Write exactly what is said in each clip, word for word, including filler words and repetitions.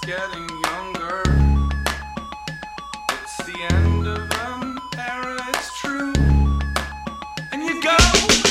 getting younger. It's the end of an era, it's true. And you go.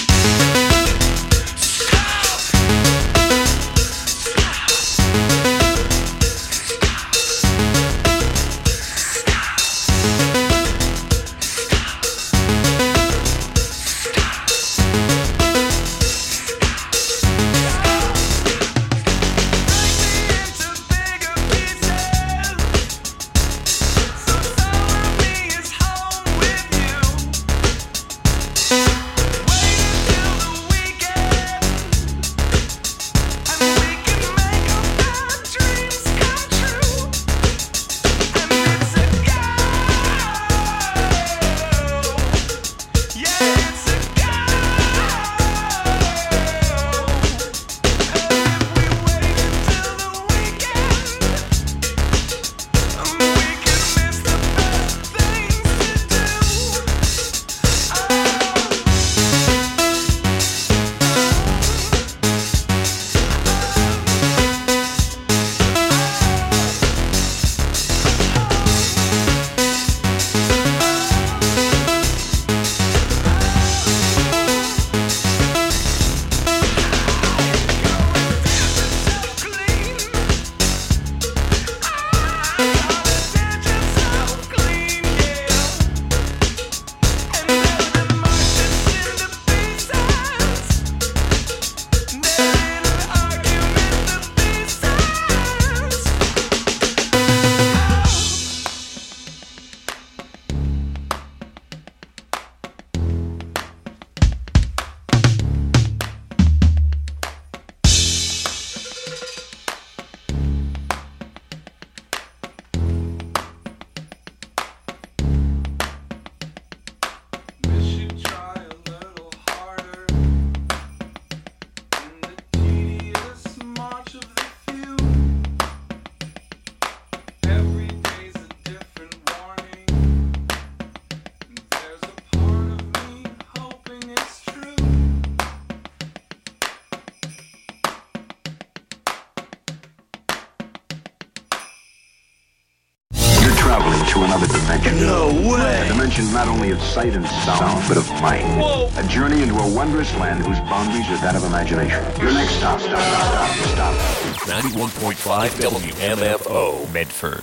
Not only of sight and sound, but of mind. Whoa. A journey into a wondrous land whose boundaries are that of imagination. Your next stop, stop, stop, stop, stop. ninety-one point five W M F O, Medford.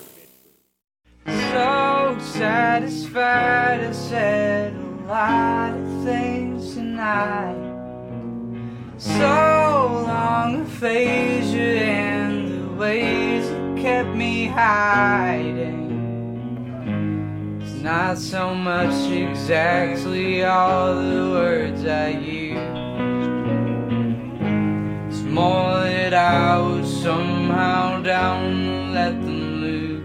So satisfied, I said a lot of things tonight. So long aphasia and the ways it kept me hiding. Not so much exactly all the words I use. It's more that I was somehow down to let them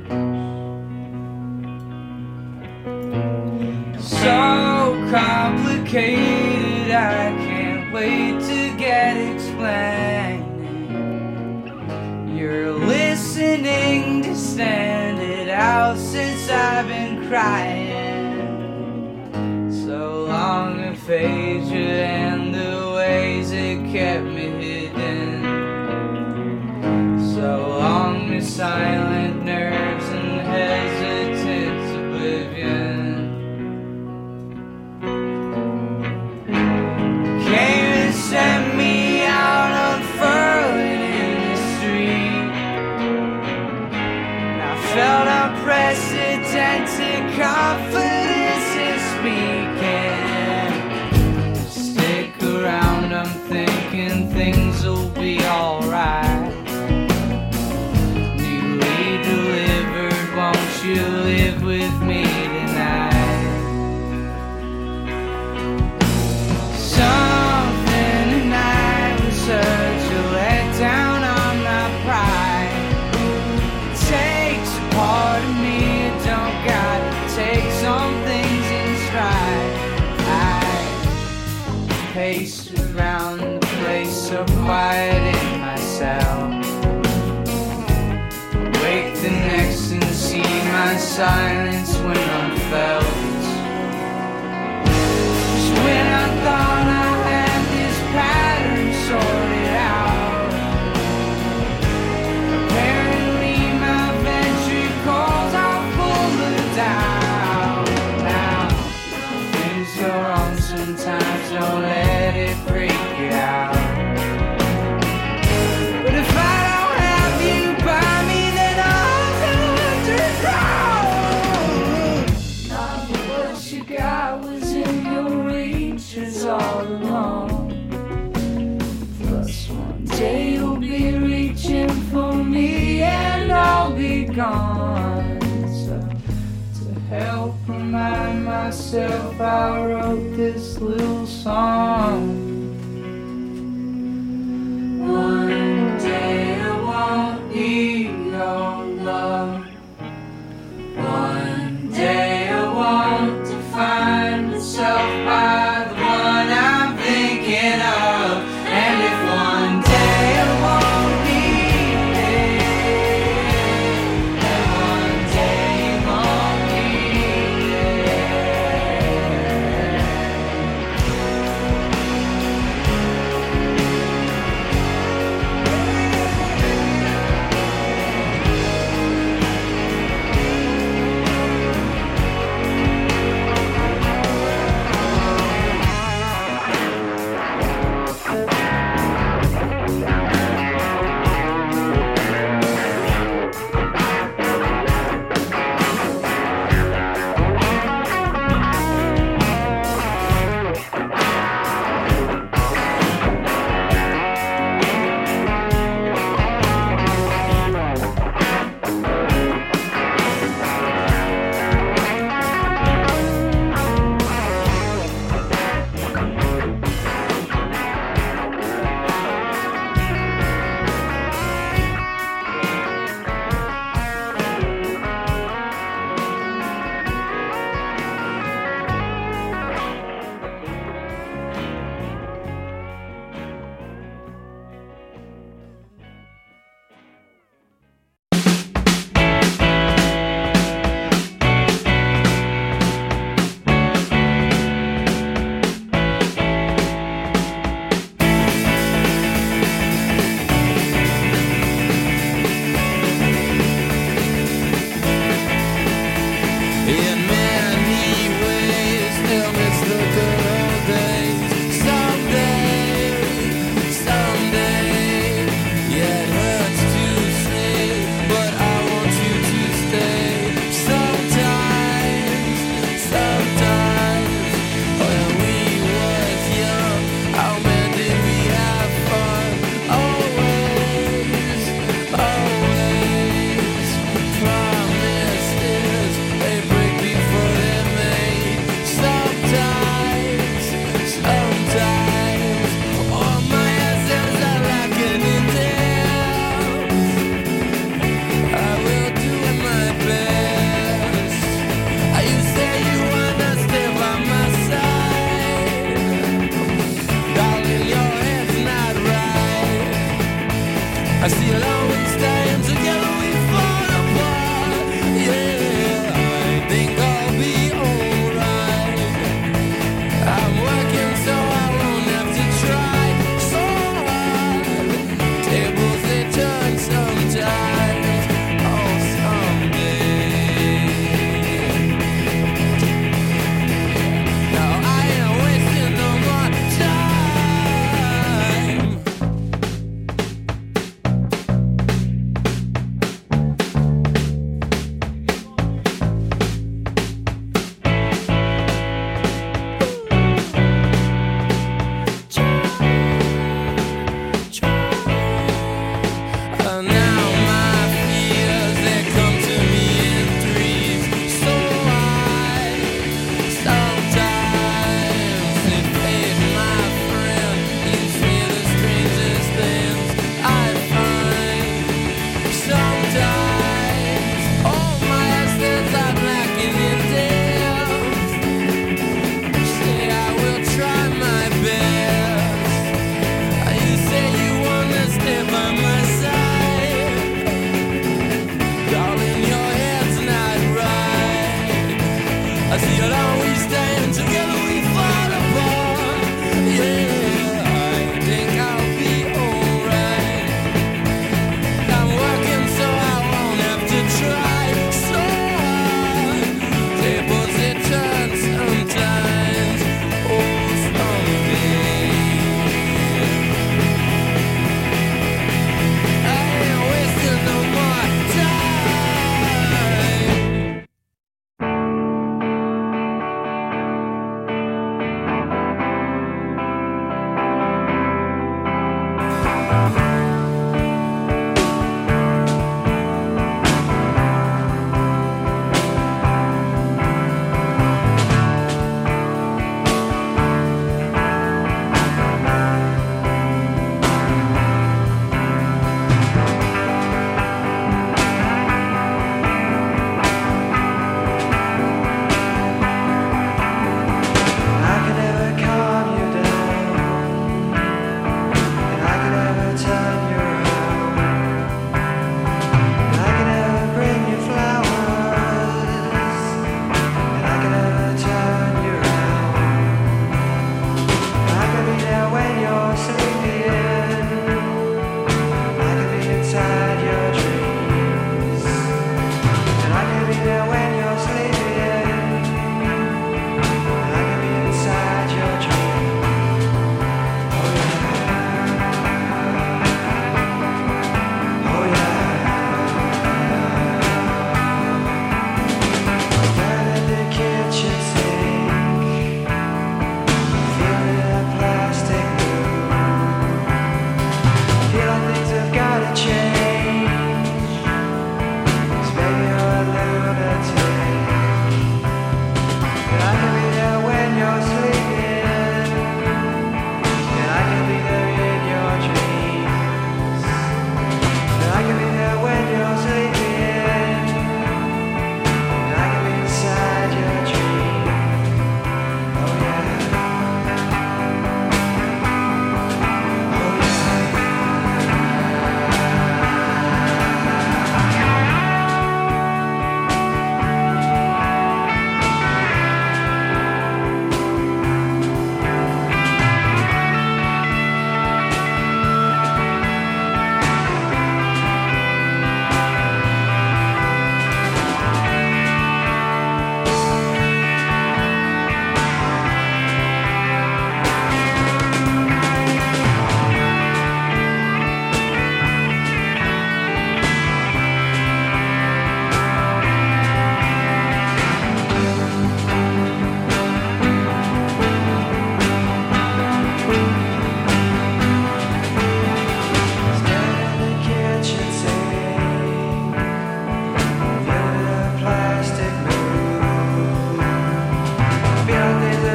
loose. So complicated, I can't wait to get explaining. You're listening to stand it out since I've been crying. So long aphasia and the ways it kept me hidden. So long the silent nerves and hesitant oblivion. Came and sent me out unfurling in the street. And I felt unprecedented confidence in speaking. Stick around, I'm thinking things will be alright. Newly delivered, won't you live with me tonight? Something tonight was such a letdown on my pride. It takes a part of me, it don't gotta take some things in stride. I pace around the place so quiet in my cell. Wake the next and see my silence when I'm felt. Just when I thought I had this pattern sorted out, apparently you got was in your reaches all along. Plus one day you'll be reaching for me and I'll be gone. So to help remind myself I wrote this little song. One day I won't need your love. One day I want to find myself by the one I'm thinking of. And if one day I won't need it, and one day you won't need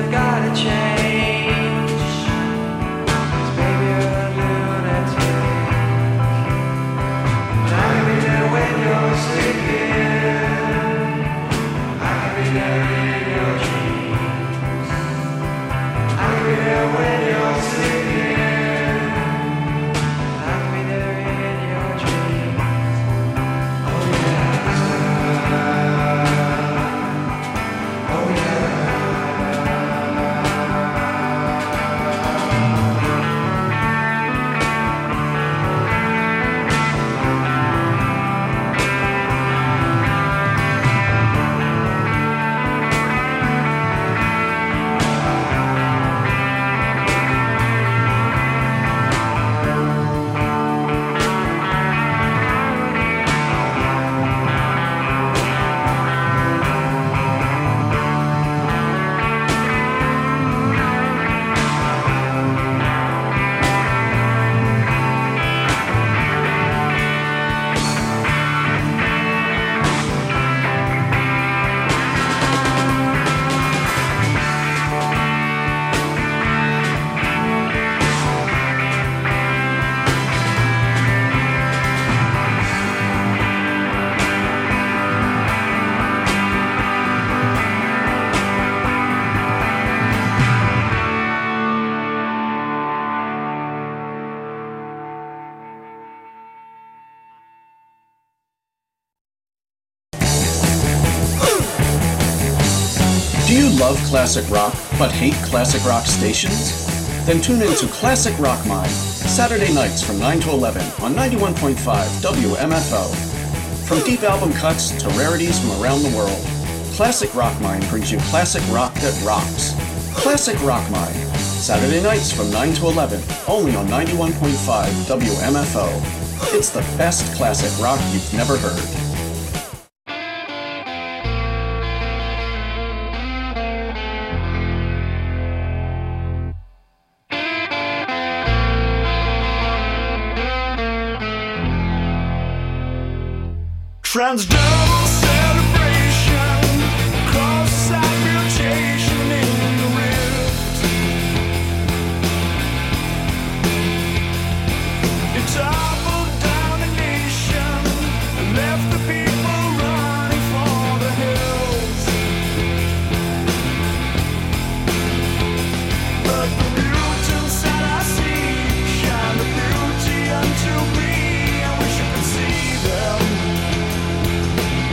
have gotta change. 'Cause baby, you're a lunatic. But I can be there when you're sleeping. I can be there in your dreams. I can be there when you're sleeping. I can be there in your dreams. Oh yeah. Oh yeah. Do you love classic rock, but hate classic rock stations? Then tune in to Classic Rock Mine, Saturday nights from nine to eleven on ninety-one point five W M F O. From deep album cuts to rarities from around the world, Classic Rock Mine brings you classic rock that rocks. Classic Rock Mine, Saturday nights from nine to eleven, only on ninety-one point five W M F O. It's the best classic rock you've never heard. Transdermal celebration, cross-side mutation in the rift. It toppled down the nation and left the people running for the hills. But the mutants that I see shine the beauty unto me. I wish I could see them.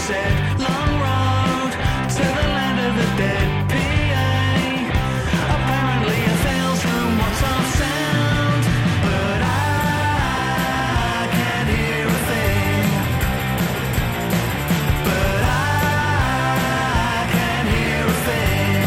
said, long road to the land of the dead. P A, apparently a thousand watts of sound, but I can't hear a thing. But I can't hear a thing.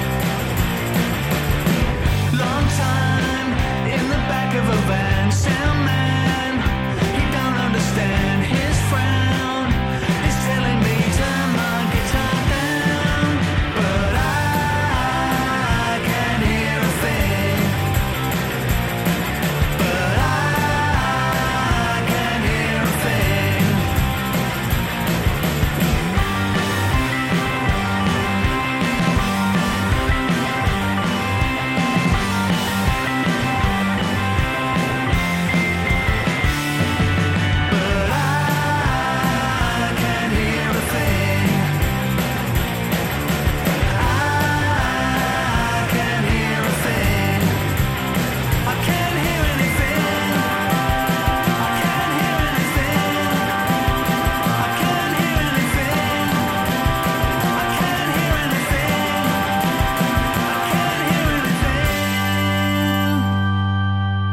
Long time in the back of a van, sound man, he don't understand his frown. He's telling me turn my guitar down, but I can't hear a thing. But I can't hear a thing. But I can't hear a thing. I can't hear a thing. I can't hear anything. I can't hear anything. I can't hear anything. I can't hear anything. I can't hear anything.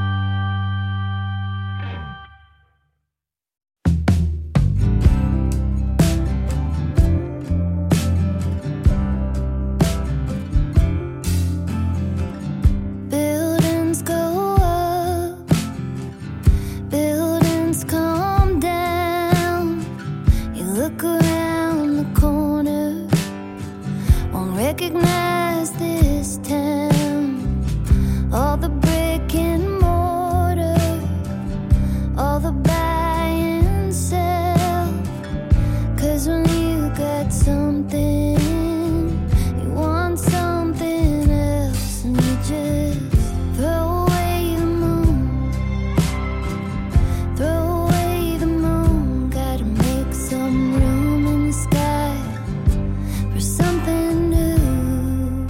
Buildings go up, buildings come down. You look around the corner, won't recognize this town. All the brick and mortar, all the buy and sell. 'Cause when you got something, you want something else, and you just throw away the moon, throw away the moon. Gotta make some room in the sky for something new.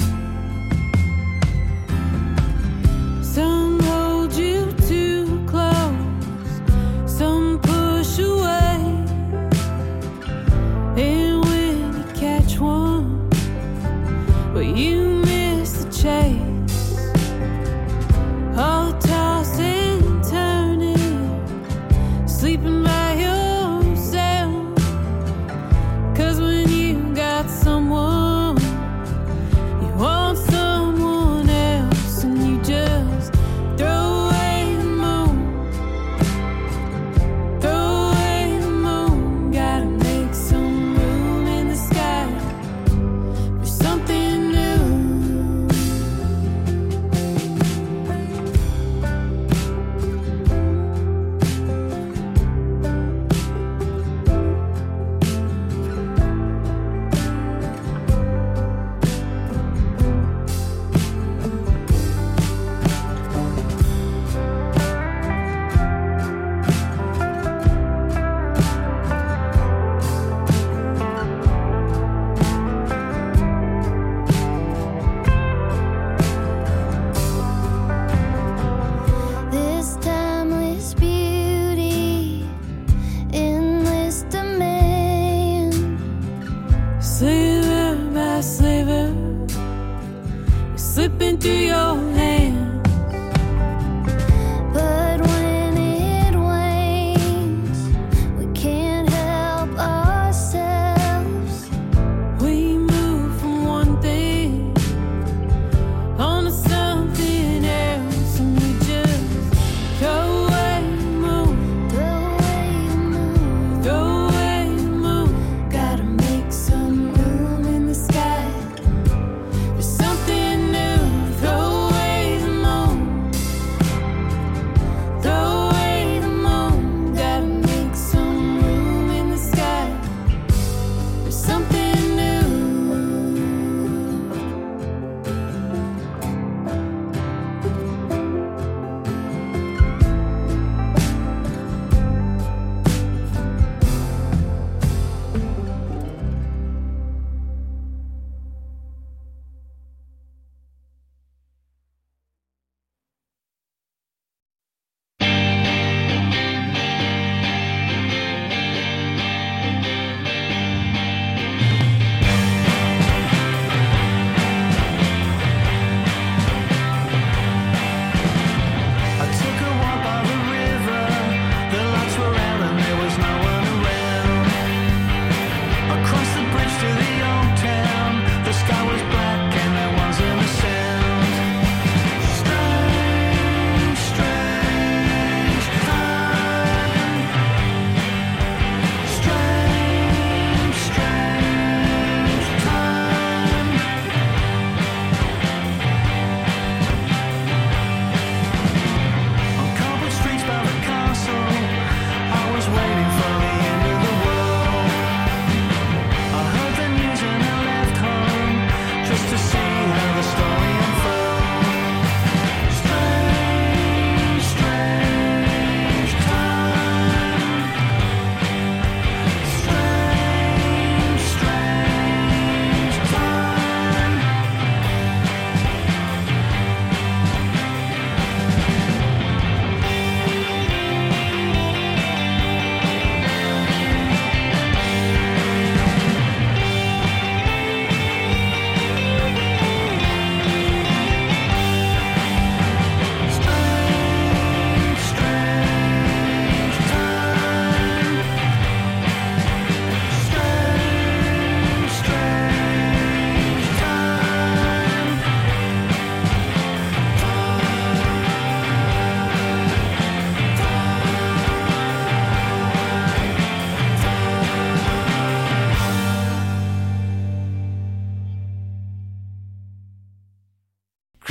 Some hold you too close, some push away. And when you catch one, well, you miss the chase. All the tossing and turning, sleeping by yourself. 'Cause when you got someone, you want someone else, and you just throw away the moon, throw away the moon. Gotta make some room in the sky for something new. This timeless beauty, endless demand. Sliver by sliver, slipping through your hands. But when it wanes, we can't help ourselves. We move from one thing on to something else, and we just throw away the moon, throw away the moon, throw away the moon. Gotta make some room in the sky for something new. Throw away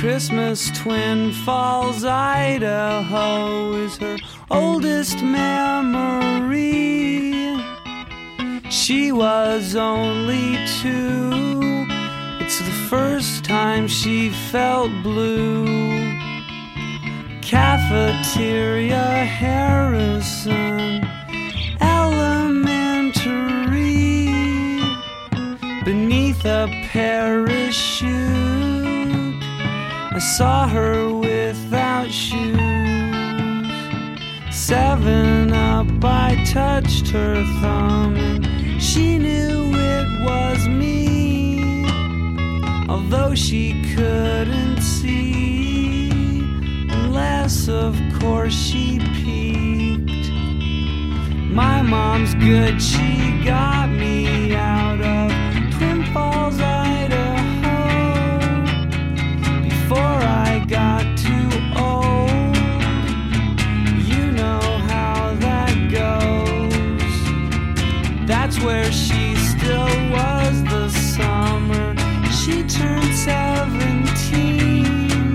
Christmas, Twin Falls, Idaho is her oldest memory. She was only two. It's the first time she felt blue. Cafeteria, Harrison Elementary. Beneath a parachute, I saw her without shoes. Seven up, I touched her thumb, and she knew it was me, although she couldn't see, unless of course she peeked. My mom's good, she got me out of Twin Falls, Idaho, before I got too old. You know how that goes. That's where she still was the summer she turned seventeen.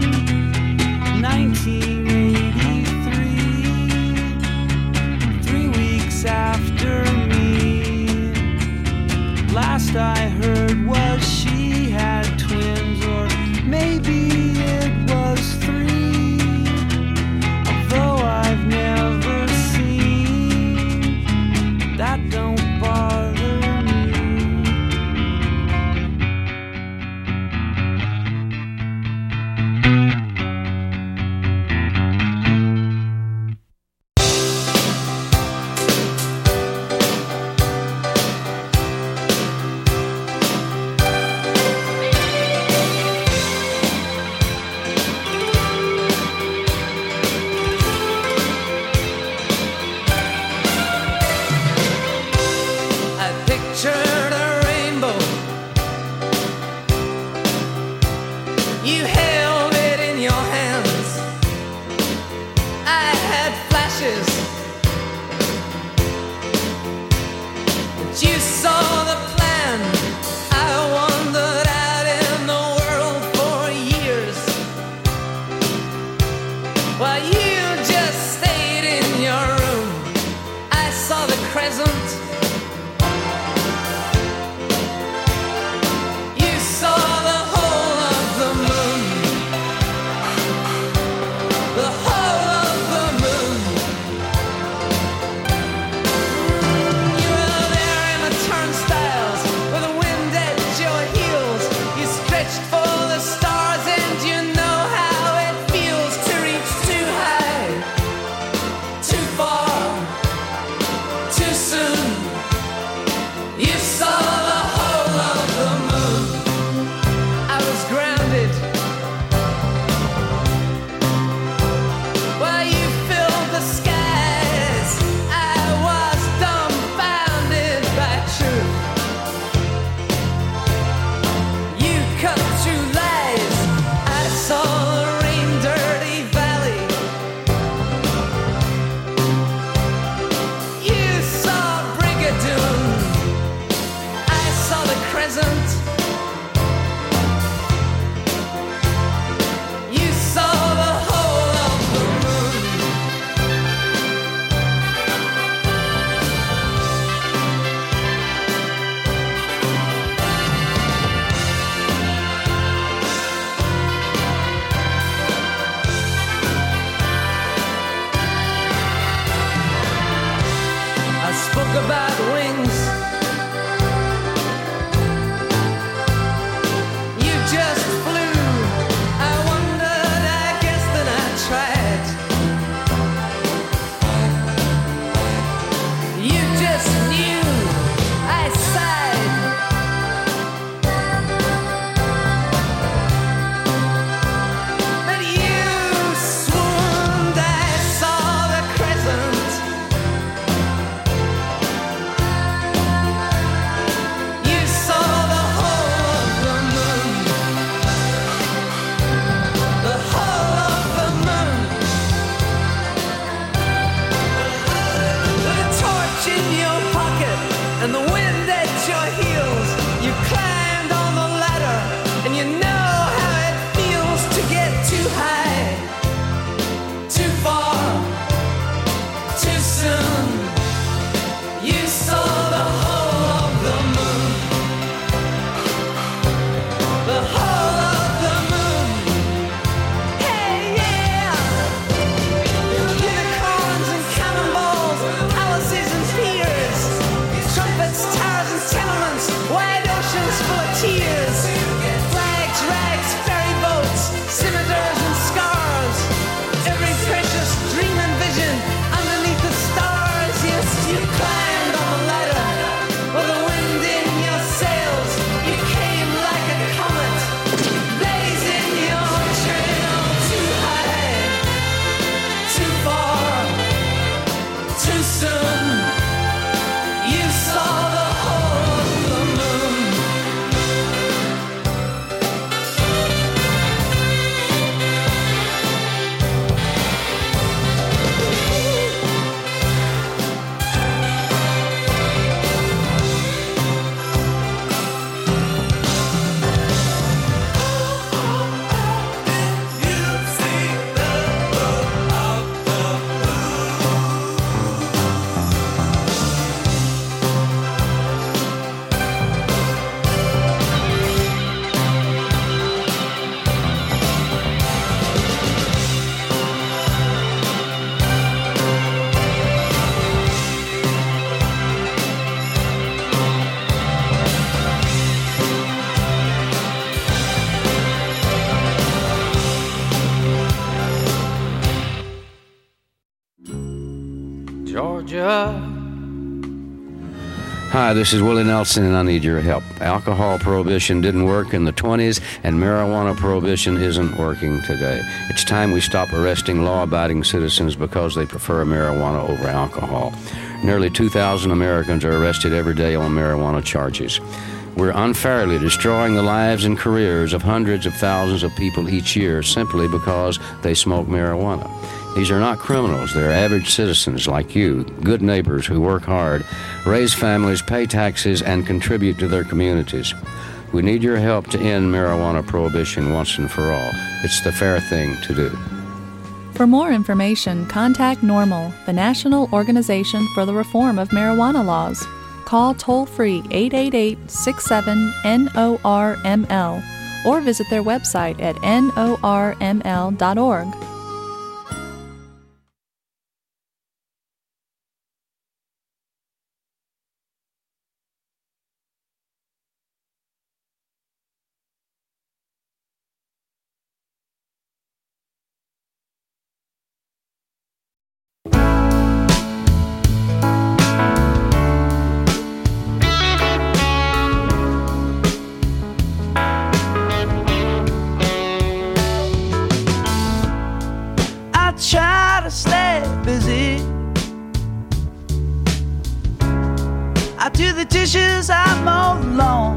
nineteen eighty-three, three weeks after me. Last I heard was she had twins, or maybe it was three, although I've never seen. That don't bother me. I pictured a rainbow. You held it in your hands. I had flashes, but you saw the plan. I wandered out in the world for years, while you just stayed in your room. I saw the crescent. You saw the whole of the moon, the whole of the moon. You were there in the turnstiles with the wind at your heels. You stretched for the stars, and you know how it feels to reach too high, too far, too soon. You saw the whole of the moon. I was grounded while you filled the skies. I was dumbfounded by truth. You cut through lies. I saw the rain-dirty valley. You saw Brigadoon. I saw the crescent. You saw the whole of the moon. I spoke about wings. You just flew. I wondered, I guess that I tried. You just knew. I sighed. But you swooned. I saw the crescent. You saw the whole of the moon, the whole of the moon. With a torch in your pocket and the wind at your heels, you climbed on the ladder, and you know how it feels to get oceans full of tears. Flags, rags, ferry boats, scimitars and scars. Every precious dream and vision underneath the stars. Yes, you climbed on the ladder with the wind in your sails. You came like a comet, blazing your trail. Too high, too far, too soon. You saw the whole of the moon. Georgia. Hi, this is Willie Nelson, and I need your help. Alcohol prohibition didn't work in the twenties, and marijuana prohibition isn't working today. It's time we stop arresting law-abiding citizens because they prefer marijuana over alcohol. Nearly two thousand Americans are arrested every day on marijuana charges. We're unfairly destroying the lives and careers of hundreds of thousands of people each year simply because they smoke marijuana. These are not criminals. They're average citizens like you, good neighbors who work hard, raise families, pay taxes, and contribute to their communities. We need your help to end marijuana prohibition once and for all. It's the fair thing to do. For more information, contact NORML, the National Organization for the Reform of Marijuana Laws. Call toll-free eight eight eight, six seven, N O R M L or visit their website at N O R M L dot org. Try to stay busy. I do the dishes, I mow the lawn.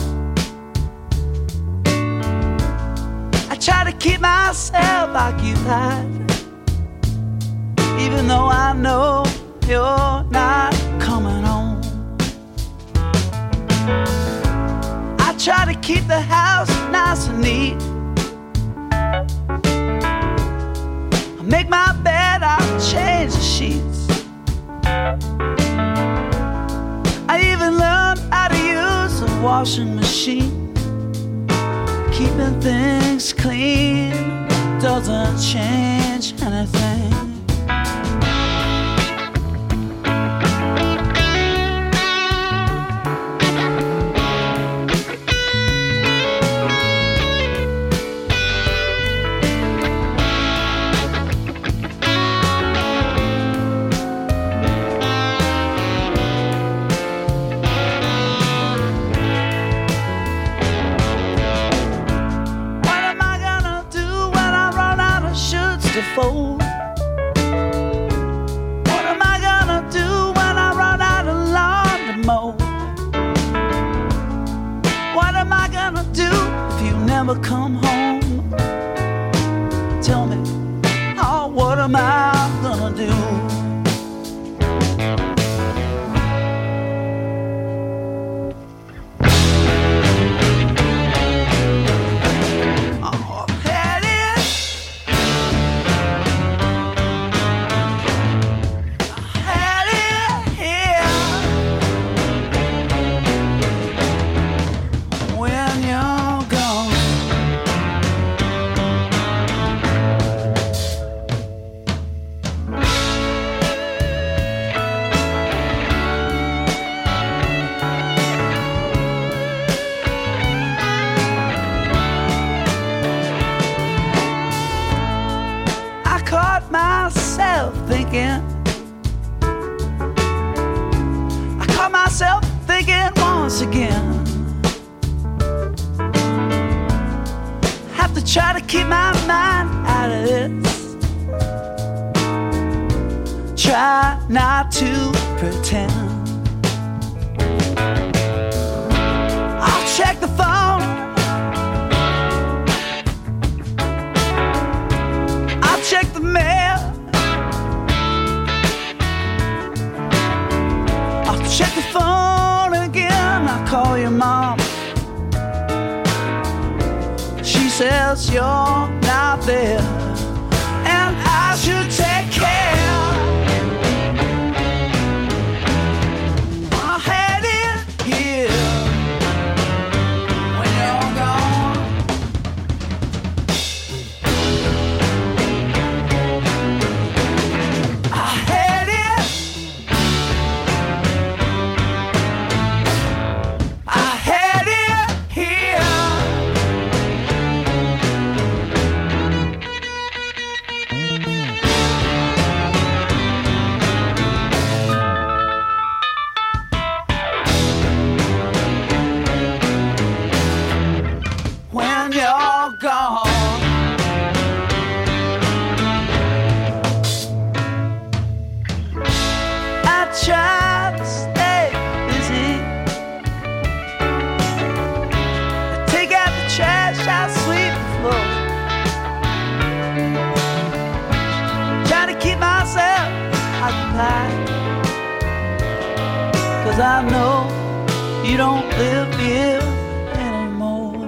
I try to keep myself occupied, even though I know you're not coming home. I try to keep the house nice and neat. Make my bed, I'll change the sheets. I even learned how to use a washing machine. Keeping things clean doesn't change anything. Fold. What am I gonna do when I run out of lawn to mow? What am I gonna do if you never come home? Tell me, oh, what am I gonna do? once again. Have to try to keep my mind out of this. Try not to pretend. I'll check the phone. I'll check the mail. I'll check the phone again. I'll call your mom. She says you're not there, and I should take care. I had it here when you're gone. I had it. I had it here. When you're gone. I try to stay busy. I take out the trash, I sweep the floor. Try to keep myself occupied, 'cause I know you don't live here anymore.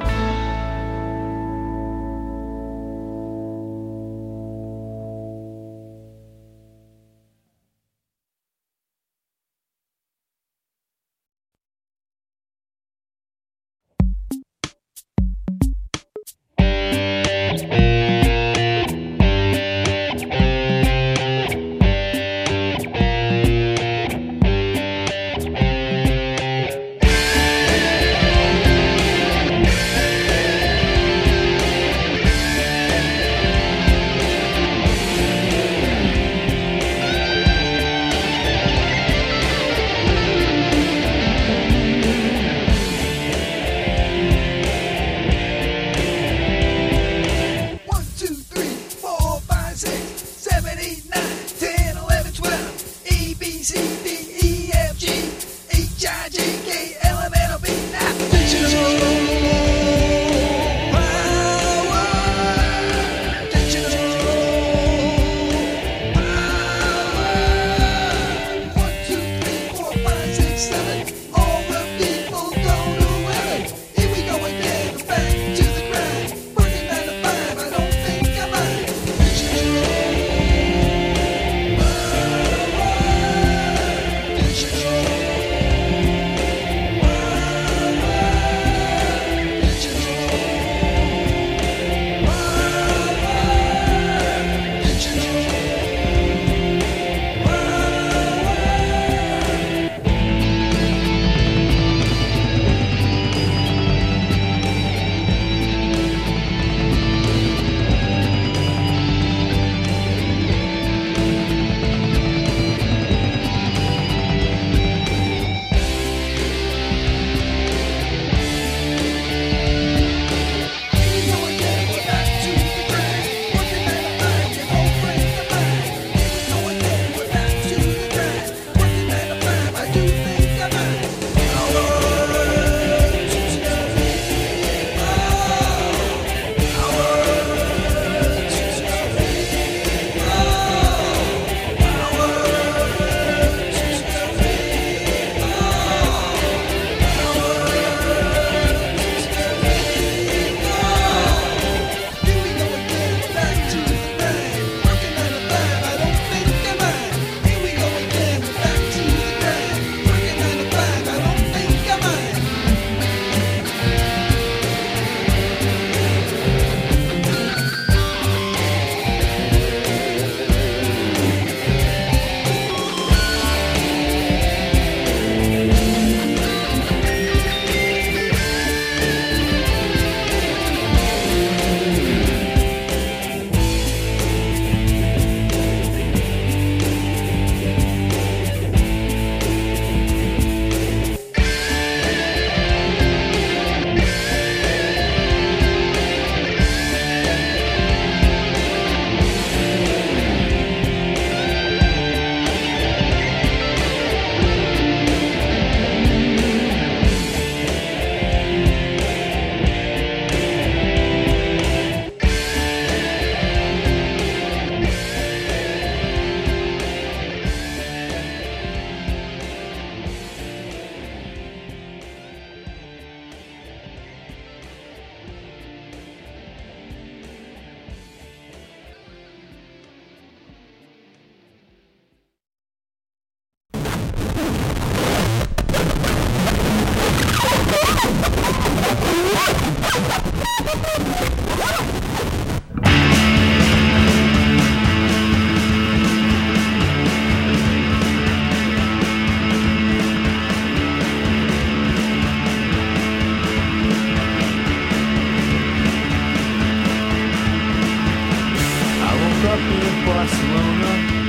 Barcelona,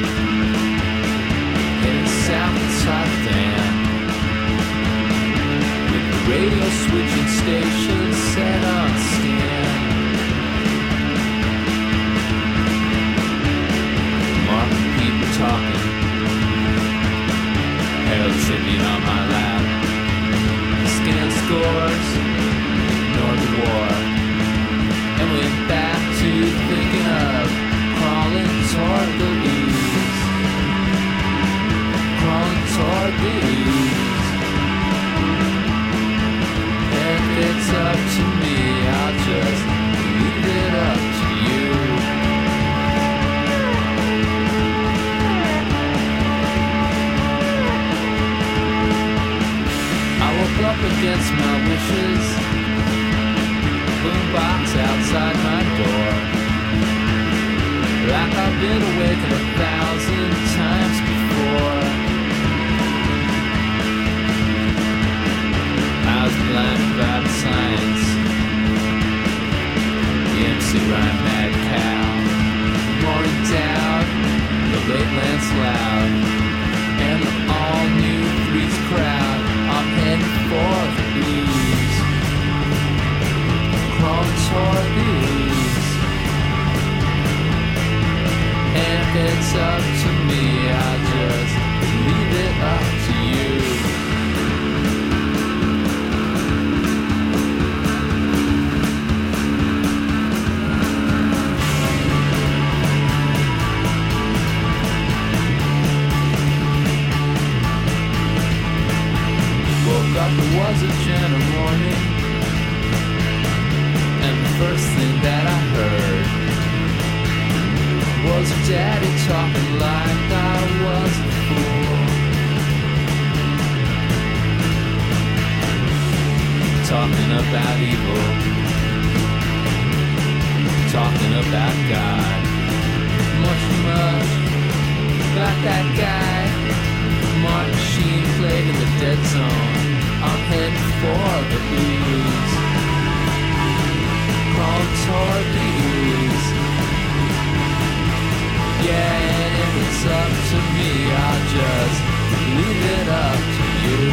heading south inside the van, with the radio switching stations set on scan. Marking people talking, Herald Tribune on my lap. Scan scores, ignore the war, and went back to thinking of crawling toward the ooze, crawling toward the ooze. If it's up to me, I'll just leave it up to you. I woke up against my wishes, boombox outside my door, like I've been awakened a thousand times before. I was blinded by the science, the M C Rhyme Mad Cow, Morning Down, the late Lance Loud, and the all-new Three's crowd. I'm heading for the ooze, crawling toward the ooze. And if it's up to me, I'll just leave it up to you. Woke up, it was a gentle morning, and the first thing that I heard was Daddy talking like I was a fool, talking about evil, talking about God, much, much about that guy. Martin Sheen played in the dead zone. I'm heading for the ooze, crawling toward the ooze. Yeah, and if it's up to me, I'll just leave it up to you.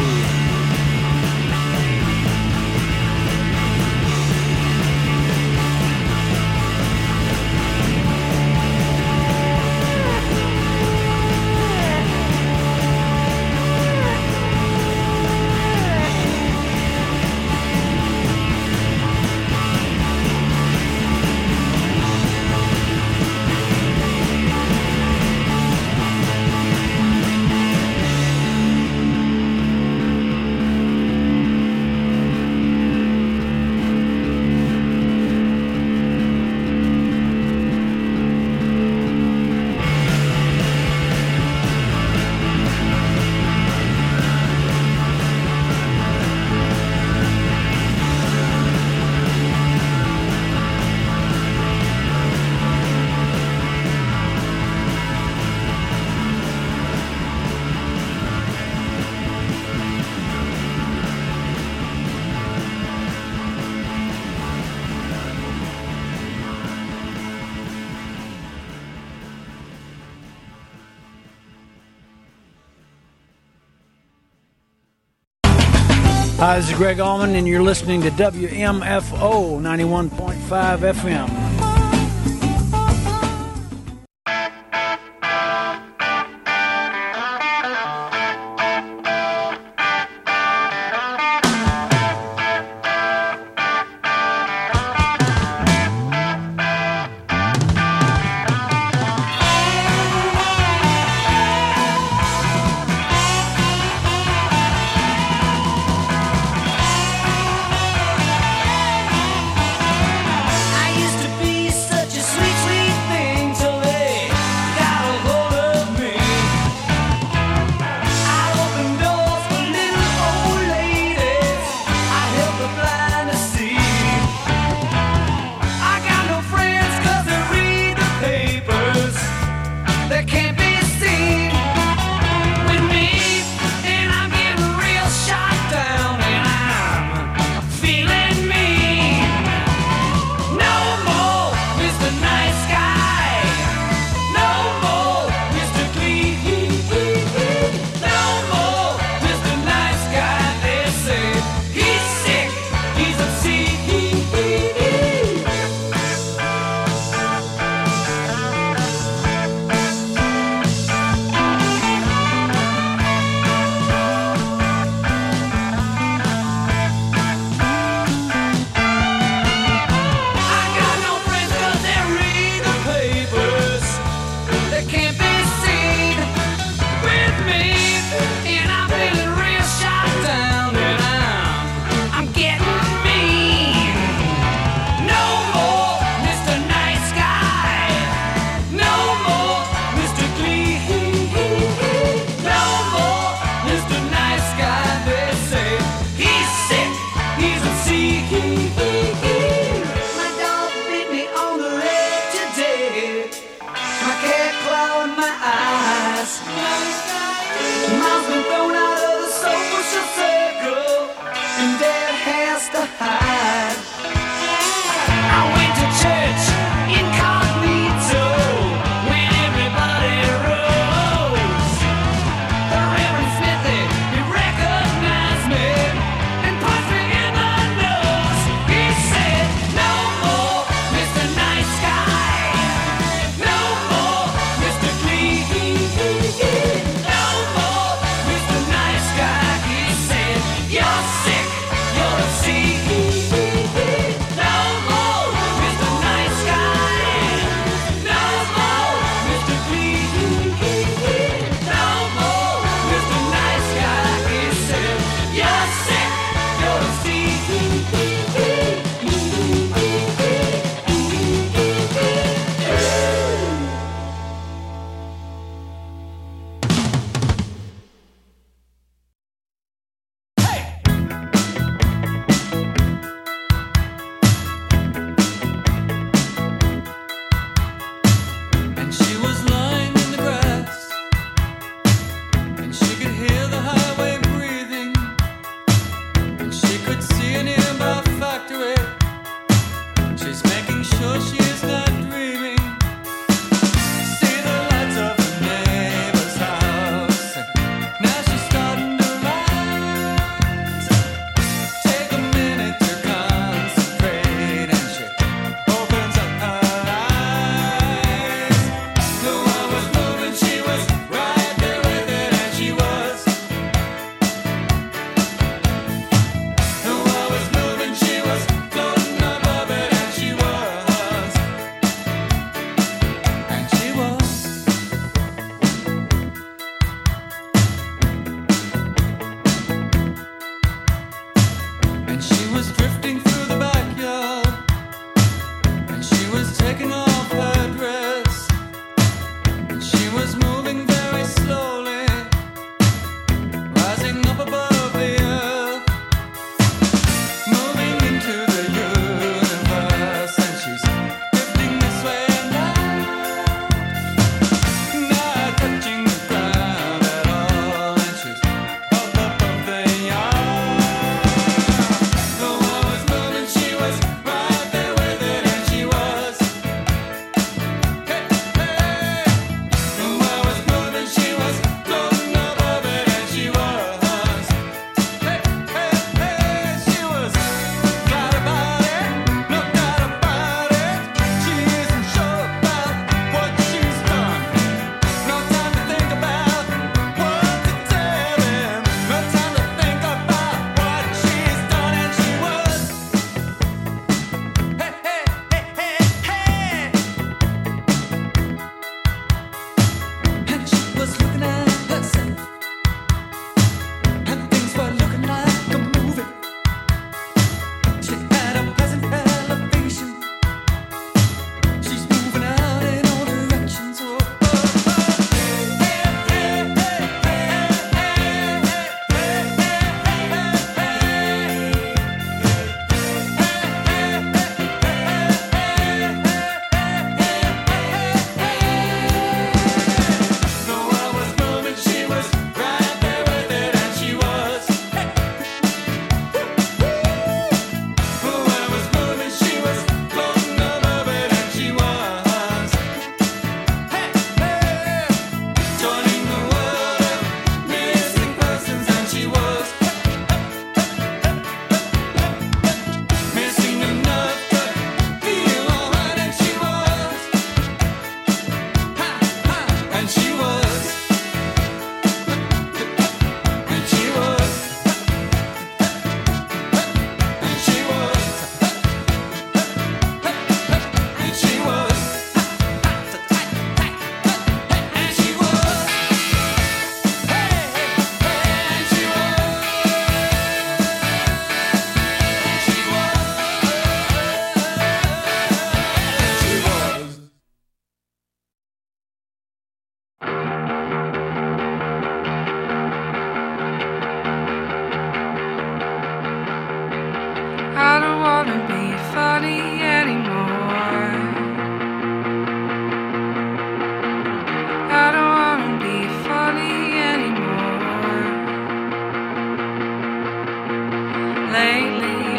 Hi, this is Greg Allman, and you're listening to W M F O ninety-one point five F M. I used to wants to hide. I went to church incognito when everybody rose. The Reverend Smithy, he recognized me and punched me in the nose. He said, no more Mister Nice Guy, no more Mister Clean, no more Mister Nice Guy. He said, you're sick, you're a sea. No more Mister Nice Guy, no more Mister Clean, no more Mister Nice Guy. He said, you're sick, you're a sea. And she was lying in the grass, and she could hear the highway breathing, and she could see a nearby factory. She's making sure she is not dreaming. See the lights of her neighbor's house, and now she's starting to rise. Take a minute to concentrate, and she opens up her eyes. The world was moving, she was right there with it, and she was. The world was moving, she was floating above it, and she was. And she was. And she was drifting through the backyard, and she was taking off her dress, and she was moving very slowly, rising up above the earth, moving into the universe, and she's drifting this way and that, not touching the ground at all, and she's up above the yard. The world was moving.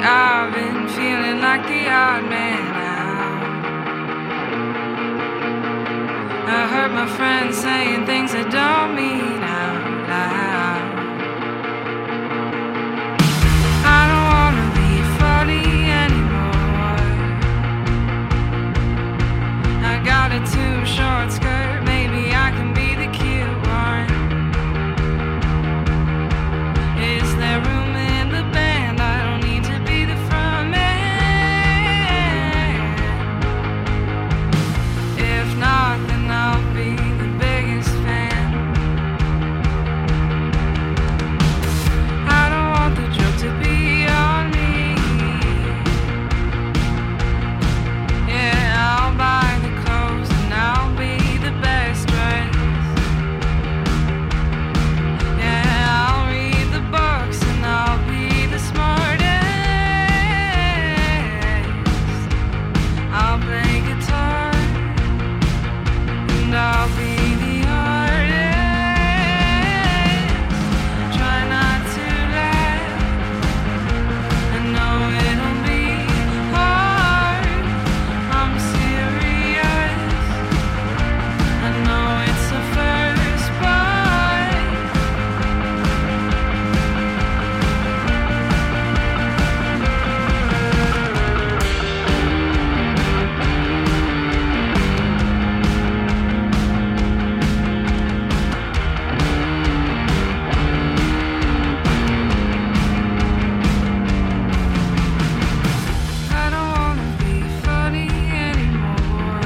I've been feeling like the odd man out. I heard my friends saying things I don't mean out loud. I don't wanna be funny anymore. I got a too short skirt, maybe I can be the cute one. Is there room in the band? I don't need to be the front man. If not, then I'll be the biggest fan. I don't want the joke to be on me. Yeah, I'll buy the clothes and I'll be the best dressed. Yeah, I'll read the books and I'll be the smartest. I'll play guitar and I'll be the artist. Try not to laugh. I know it'll be hard. I'm serious. I know it's the first bite. I don't wanna be funny anymore.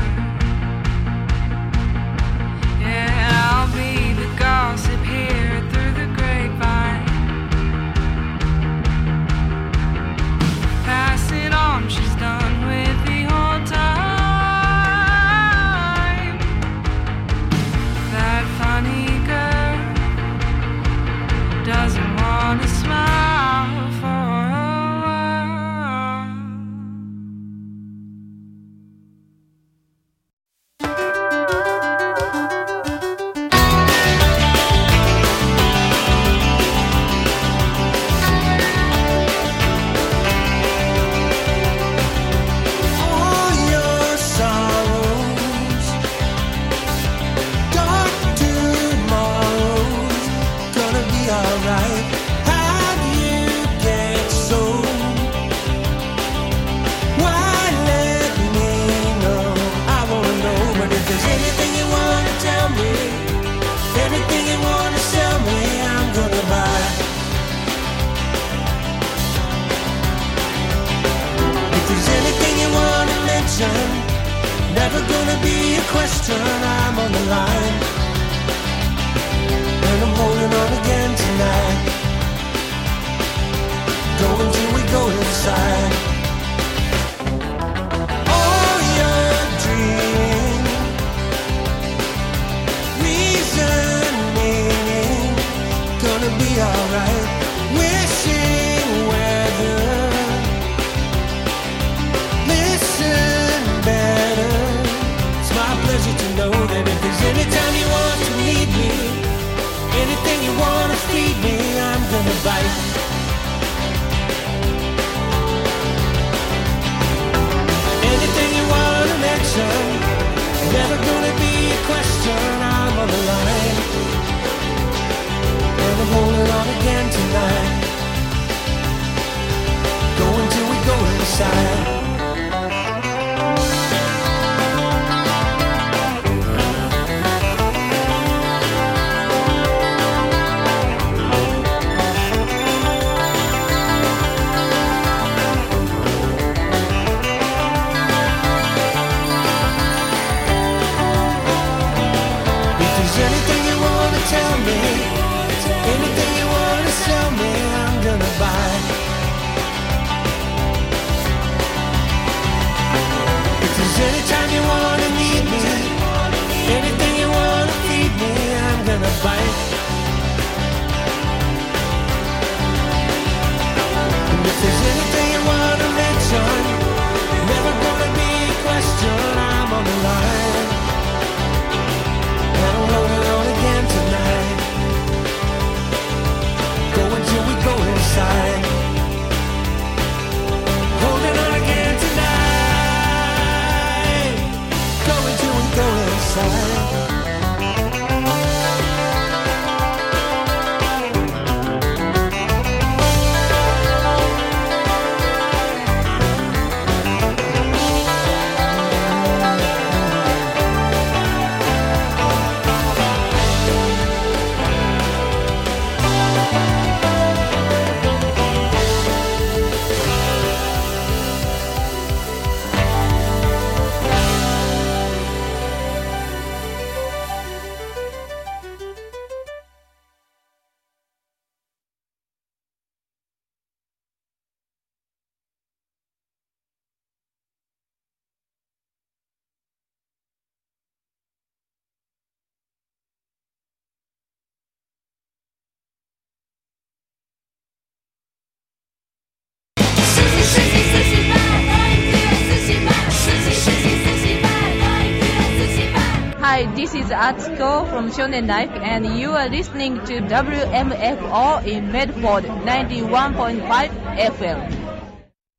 Yeah, I'll be the gossip here through the grapevine. Pass it on, she's done with the whole time. That funny girl doesn't wanna smile for a while. All your sorrows, dark tomorrows, gonna be alright. How do you get so? Why let me know? I wanna know, but if there's anything you wanna tell me, anything you wanna sell me, I'm gonna buy. If there's anything you wanna mention, never gonna be a question, I'm on the line. And I'm holding on again tonight. Go until we go inside. All your dreams, reasoning, gonna be alright. Wishing weather, listen better. It's my pleasure to know that if there's any time you want to meet me, anything you want to feed me, I'm gonna bite. is Atsuko from Shonen Life, and you are listening to W M F O in Medford ninety-one point five F M.